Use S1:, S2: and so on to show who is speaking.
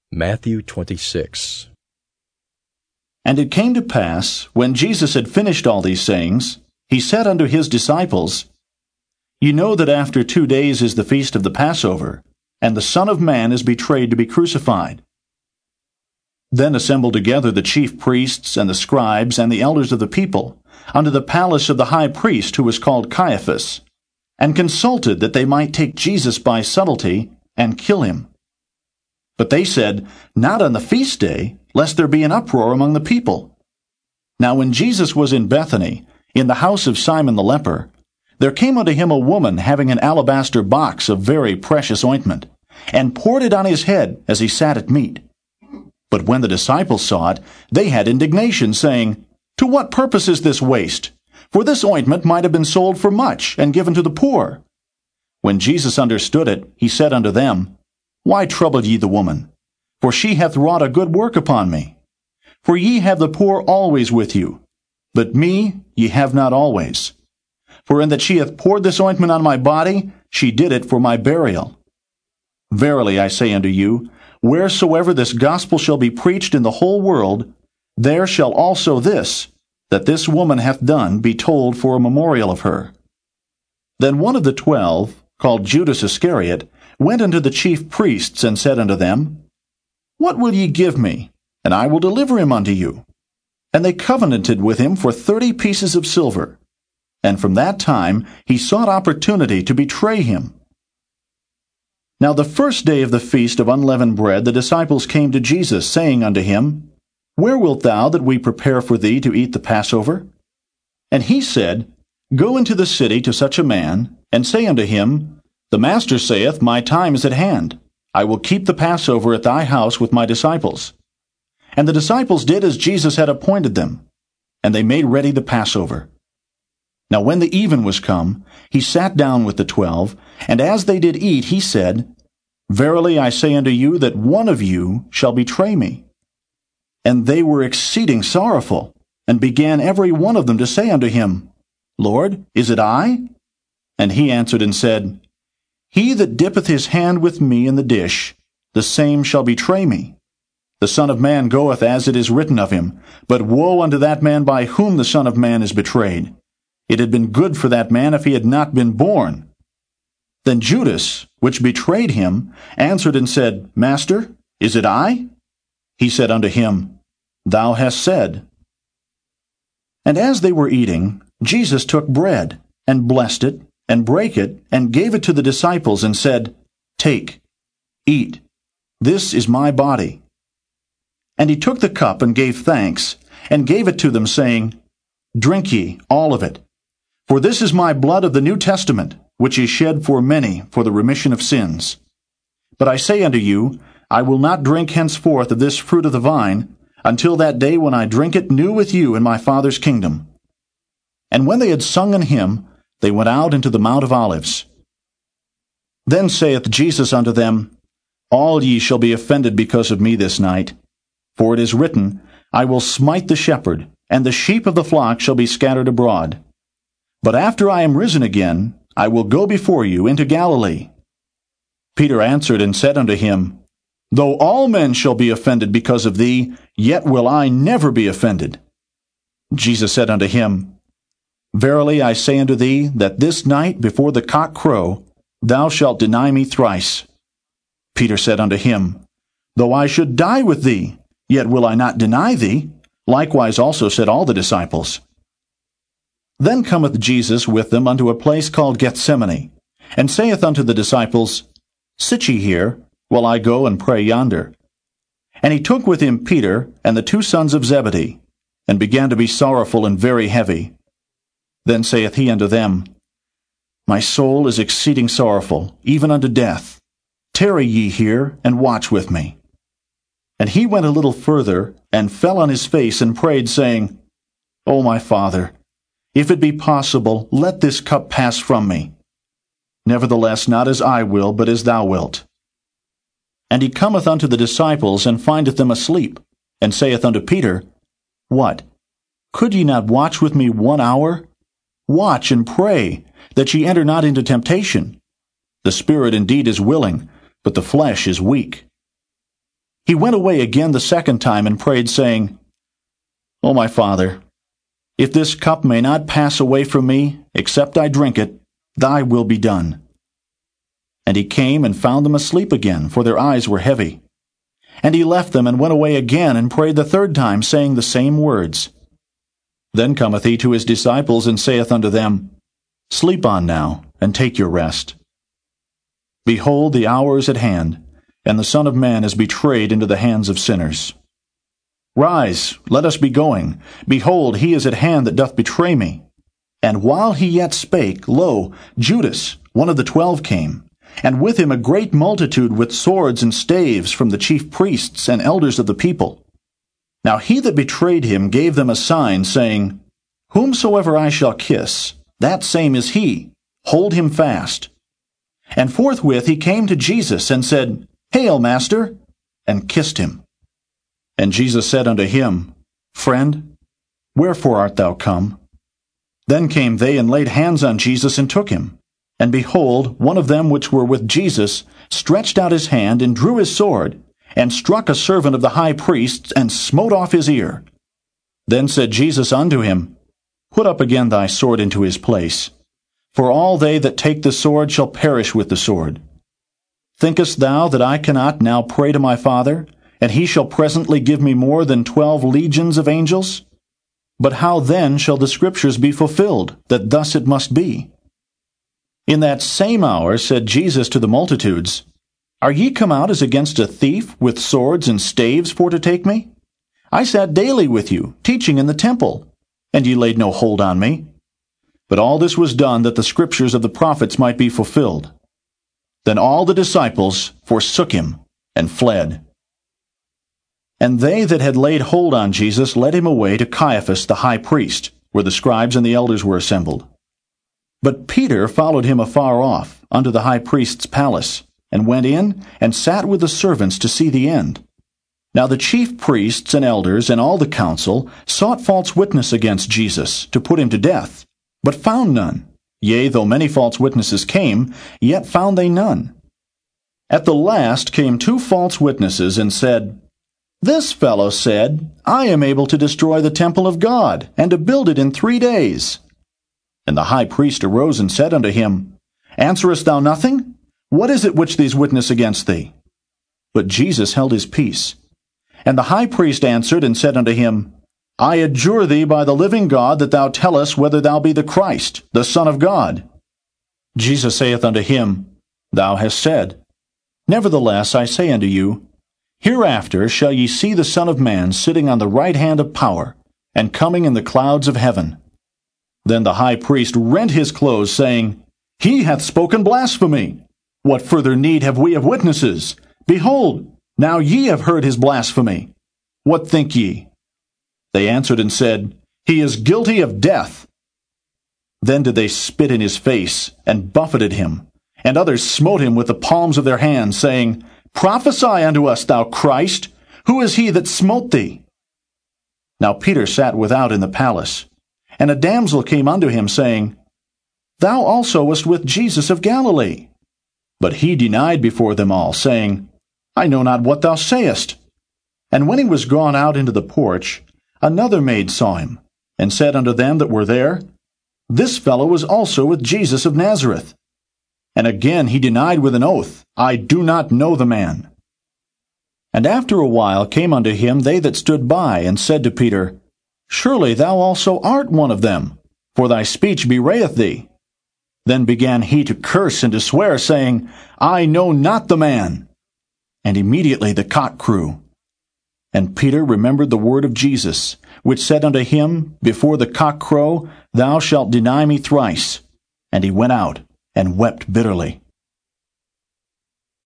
S1: Matthew 26.
S2: And it came to pass, when Jesus had finished all these sayings, he said unto his disciples, Ye know that after 2 days is the feast of the Passover, and the Son of Man is betrayed to be crucified. Then assembled together the chief priests and the scribes and the elders of the people unto the palace of the high priest, who was called Caiaphas, and consulted that they might take Jesus by subtlety and kill him. But they said, Not on the feast day, lest there be an uproar among the people. Now when Jesus was in Bethany, in the house of Simon the leper, there came unto him a woman having an alabaster box of very precious ointment, and poured it on his head as he sat at meat. But when the disciples saw it, they had indignation, saying, To what purpose is this waste? For this ointment might have been sold for much, and given to the poor. When Jesus understood it, he said unto them, Why trouble ye the woman? For she hath wrought a good work upon me. For ye have the poor always with you, but me ye have not always. For in that she hath poured this ointment on my body, she did it for my burial. Verily I say unto you, wheresoever this gospel shall be preached in the whole world, there shall also this, that this woman hath done, be told for a memorial of her. Then one of the 12, called Judas Iscariot, went unto the chief priests, and said unto them, What will ye give me? And I will deliver him unto you. And they covenanted with him for 30 pieces of silver. And from that time he sought opportunity to betray him. Now the first day of the feast of unleavened bread the disciples came to Jesus, saying unto him, Where wilt thou that we prepare for thee to eat the Passover? And he said, Go into the city to such a man, and say unto him, The Master saith, My time is at hand. I will keep the Passover at thy house with my disciples. And the disciples did as Jesus had appointed them, and they made ready the Passover. Now when the even was come, he sat down with the 12, and as they did eat, he said, Verily I say unto you that one of you shall betray me. And they were exceeding sorrowful, and began every one of them to say unto him, Lord, is it I? And he answered and said, He that dippeth his hand with me in the dish, the same shall betray me. The Son of Man goeth as it is written of him, but woe unto that man by whom the Son of Man is betrayed. It had been good for that man if he had not been born. Then Judas, which betrayed him, answered and said, Master, is it I? He said unto him, Thou hast said. And as they were eating, Jesus took bread, and blessed it, and brake it, and gave it to the disciples, and said, Take, eat, this is my body. And he took the cup, and gave thanks, and gave it to them, saying, Drink ye all of it. For this is my blood of the New Testament, which is shed for many for the remission of sins. But I say unto you, I will not drink henceforth of this fruit of the vine, until that day when I drink it new with you in my Father's kingdom. And when they had sung an hymn, they went out into the Mount of Olives. Then saith Jesus unto them, All ye shall be offended because of me this night. For it is written, I will smite the shepherd, and the sheep of the flock shall be scattered abroad. But after I am risen again, I will go before you into Galilee. Peter answered and said unto him, Though all men shall be offended because of thee, yet will I never be offended. Jesus said unto him, Verily I say unto thee, that this night before the cock crow, thou shalt deny me thrice. Peter said unto him, Though I should die with thee, yet will I not deny thee. Likewise also said all the disciples. Then cometh Jesus with them unto a place called Gethsemane, and saith unto the disciples, Sit ye here, while I go and pray yonder. And he took with him Peter and the 2 sons of Zebedee, and began to be sorrowful and very heavy. Then saith he unto them, My soul is exceeding sorrowful, even unto death. Tarry ye here, and watch with me. And he went a little further, and fell on his face, and prayed, saying, O my Father, if it be possible, let this cup pass from me. Nevertheless, not as I will, but as thou wilt. And he cometh unto the disciples, and findeth them asleep, and saith unto Peter, What? Could ye not watch with me 1 hour? Watch and pray, that ye enter not into temptation. The spirit indeed is willing, but the flesh is weak. he went away again the second time and prayed, saying, O my Father, if this cup may not pass away from me, except I drink it, thy will be done. And he came and found them asleep again, for their eyes were heavy. And he left them and went away again and prayed the third time, saying the same words. Then cometh he to his disciples, and saith unto them, Sleep on now, and take your rest. Behold, the hour is at hand, and the Son of Man is betrayed into the hands of sinners. Rise, let us be going. Behold, he is at hand that doth betray me. And while he yet spake, lo, Judas, one of the 12, came, and with him a great multitude with swords and staves from the chief priests and elders of the people. Now he that betrayed him gave them a sign, saying, Whomsoever I shall kiss, that same is he. Hold him fast. And forthwith he came to Jesus, and said, Hail, Master! And kissed him. And Jesus said unto him, Friend, wherefore art thou come? Then came they and laid hands on Jesus, and took him. And behold, one of them which were with Jesus stretched out his hand, and drew his sword, and struck a servant of the high priest, and smote off his ear. Then said Jesus unto him, Put up again thy sword into his place. For all they that take the sword shall perish with the sword. Thinkest thou that I cannot now pray to my Father, and he shall presently give me more than 12 legions of angels? But how then shall the Scriptures be fulfilled, that thus it must be? In that same hour said Jesus to the multitudes, Are ye come out as against a thief, with swords and staves for to take me? I sat daily with you, teaching in the temple, and ye laid no hold on me. But all this was done that the Scriptures of the prophets might be fulfilled. Then all the disciples forsook him, and fled. And they that had laid hold on Jesus led him away to Caiaphas the high priest, where the scribes and the elders were assembled. But Peter followed him afar off, unto the high priest's palace, and went in, and sat with the servants to see the end. Now the chief priests and elders and all the council sought false witness against Jesus, to put him to death, but found none. Yea, though many false witnesses came, yet found they none. At the last came 2 false witnesses, and said, This fellow said, I am able to destroy the temple of God, and to build it in 3 days. And the high priest arose and said unto him, Answerest thou nothing? What is it which these witness against thee? But Jesus held his peace. And the high priest answered and said unto him, I adjure thee by the living God that thou tell us whether thou be the Christ, the Son of God. Jesus saith unto him, Thou hast said. Nevertheless I say unto you, Hereafter shall ye see the Son of Man sitting on the right hand of power, and coming in the clouds of heaven. Then the high priest rent his clothes, saying, He hath spoken blasphemy. What further need have we of witnesses? Behold, now ye have heard his blasphemy. What think ye? They answered and said, He is guilty of death. Then did they spit in his face, and buffeted him. And others smote him with the palms of their hands, saying, Prophesy unto us, thou Christ. Who is he that smote thee? Now Peter sat without in the palace. And a damsel came unto him, saying, Thou also wast with Jesus of Galilee. But he denied before them all, saying, I know not what thou sayest. And when he was gone out into the porch, another maid saw him, and said unto them that were there, This fellow was also with Jesus of Nazareth. And again he denied with an oath, I do not know the man. And after a while came unto him they that stood by, and said to Peter, Surely thou also art one of them, for thy speech bewrayeth thee. Then began he to curse and to swear, saying, I know not the man. And immediately the cock crew. And Peter remembered the word of Jesus, which said unto him, Before the cock crow, thou shalt deny me thrice. And he went out, and wept bitterly.